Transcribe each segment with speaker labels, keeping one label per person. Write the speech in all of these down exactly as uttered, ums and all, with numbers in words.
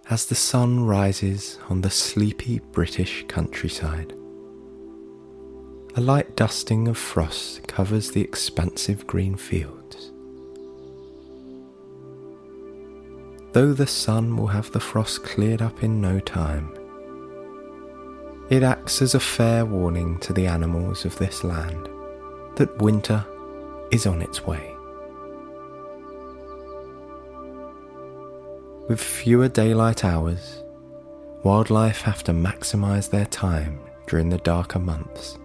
Speaker 1: as the sun rises on the sleepy British countryside. A light dusting of frost covers the expansive green fields. Though the sun will have the frost cleared up in no time, it acts as a fair warning to the animals of this land that winter is on its way. With fewer daylight hours, wildlife have to maximize their time during the darker months.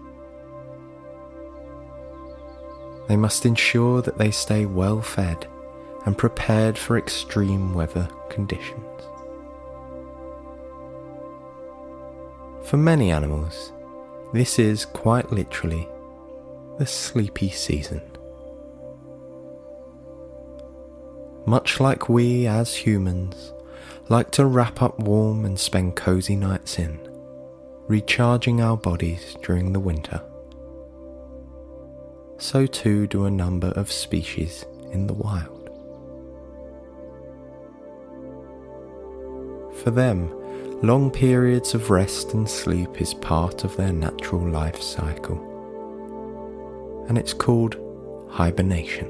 Speaker 1: They must ensure that they stay well fed and prepared for extreme weather conditions. For many animals, this is quite literally the sleepy season. Much like we as humans like to wrap up warm and spend cozy nights in, recharging our bodies during the winter, so too do a number of species in the wild. For them, long periods of rest and sleep is part of their natural life cycle, and it's called hibernation.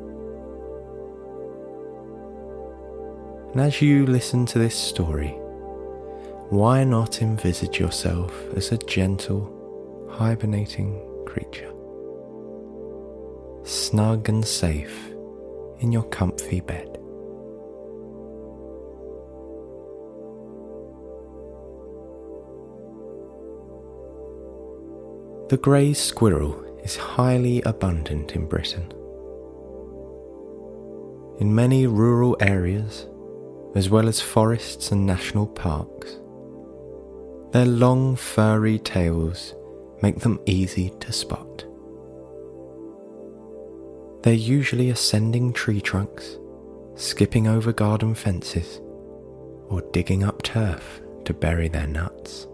Speaker 1: And as you listen to this story, why not envisage yourself as a gentle, hibernating creature, snug and safe in your comfy bed? The grey squirrel is highly abundant in Britain. In many rural areas, as well as forests and national parks, their long furry tails make them easy to spot. They're usually ascending tree trunks, skipping over garden fences, or digging up turf to bury their nuts.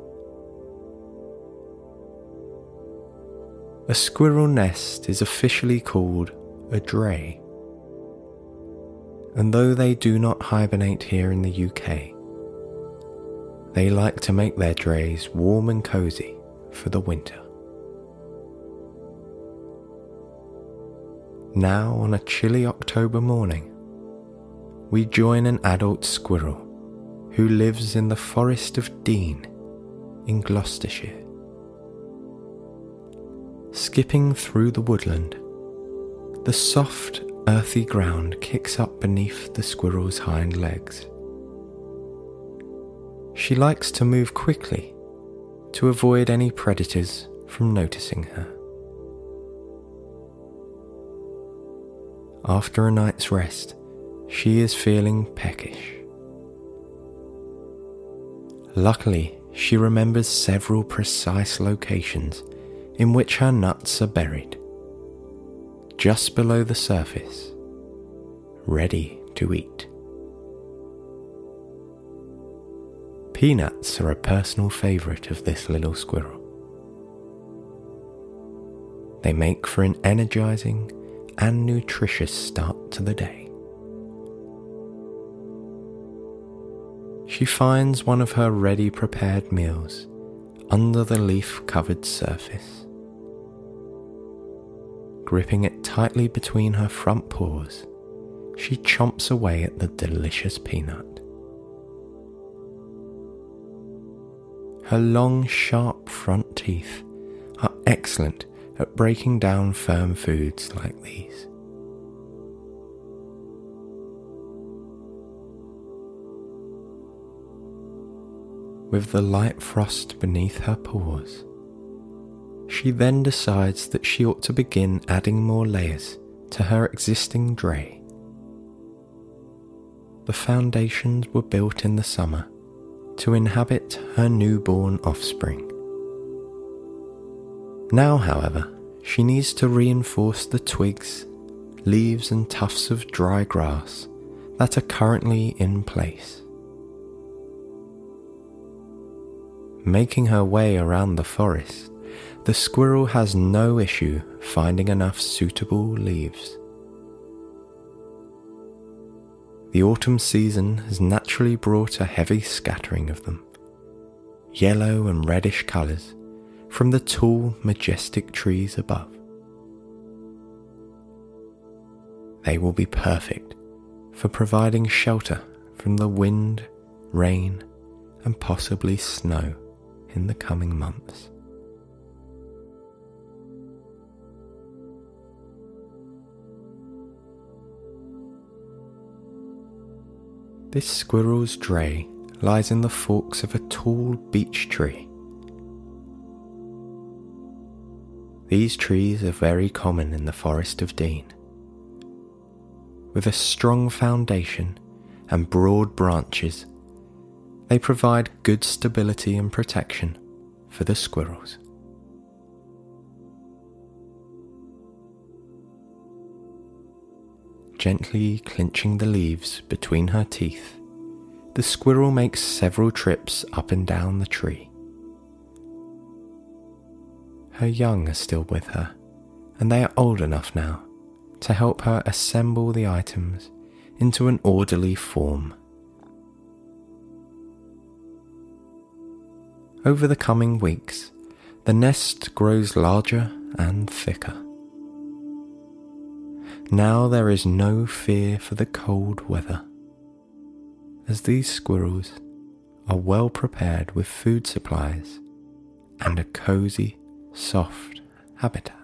Speaker 1: A squirrel nest is officially called a dray, and though they do not hibernate here in the U K, they like to make their drays warm and cosy for the winter. Now, on a chilly October morning, we join an adult squirrel who lives in the Forest of Dean in Gloucestershire. Skipping through the woodland, the soft, earthy ground kicks up beneath the squirrel's hind legs. She likes to move quickly to avoid any predators from noticing her. After a night's rest, she is feeling peckish. Luckily, she remembers several precise locations in which her nuts are buried, just below the surface, ready to eat. Peanuts are a personal favourite of this little squirrel. They make for an energising and nutritious start to the day. She finds one of her ready prepared meals under the leaf-covered surface. Gripping it tightly between her front paws, she chomps away at the delicious peanut. Her long, sharp front teeth are excellent at breaking down firm foods like these. With the light frost beneath her paws, she then decides that she ought to begin adding more layers to her existing dray. The foundations were built in the summer to inhabit her newborn offspring. Now, however, she needs to reinforce the twigs, leaves and tufts of dry grass that are currently in place. Making her way around the forest, the squirrel has no issue finding enough suitable leaves. The autumn season has naturally brought a heavy scattering of them, yellow and reddish colours, from the tall, majestic trees above. They will be perfect for providing shelter from the wind, rain, and possibly snow in the coming months. This squirrel's dray lies in the forks of a tall beech tree. These trees are very common in the Forest of Dean. With a strong foundation and broad branches, they provide good stability and protection for the squirrels. Gently clinching the leaves between her teeth, the squirrel makes several trips up and down the tree. Her young are still with her, and they are old enough now to help her assemble the items into an orderly form. Over the coming weeks, the nest grows larger and thicker. Now there is no fear for the cold weather, as these squirrels are well prepared with food supplies and a cosy, soft habitat.